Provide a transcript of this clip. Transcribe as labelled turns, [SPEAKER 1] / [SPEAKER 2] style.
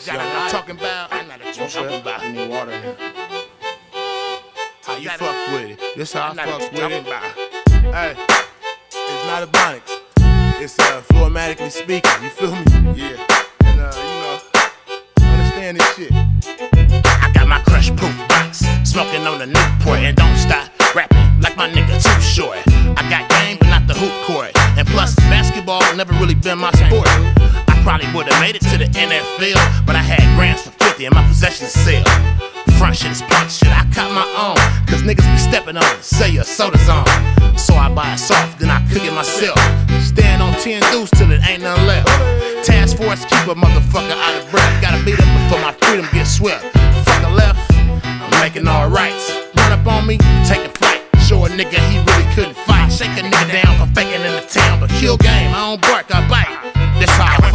[SPEAKER 1] got I'm talking about. I know that you talking about.
[SPEAKER 2] I need water now.
[SPEAKER 1] How you fuck with it? This how I fuck with it.
[SPEAKER 2] Hey, it's not Ebonics. It's Floormatically speaking. You feel me?
[SPEAKER 1] Yeah.
[SPEAKER 2] And you know, understand this shit.
[SPEAKER 1] I got my crush proof box, smoking on the Newport, and don't stop rapping like my nigga Too Short. I got game, but not the hoop court. And plus, basketball never really been my sport. I probably would've made it to the NFL, but I had grants for 50 and my possessions sell. Front shit is punk shit, I caught my own, cause niggas be stepping on it, say your soda's on. So I buy it soft, then I cook it myself. Stand on 10 deuce till it ain't nothing left. Task force, keep a motherfucker out of breath. Gotta beat up before my freedom gets swept. Fuck a left, I'm making all rights. Run up on me, taking flight. Show a nigga he really couldn't fight. Shake a nigga down for faking in the town, but kill game, I don't bark, I bite.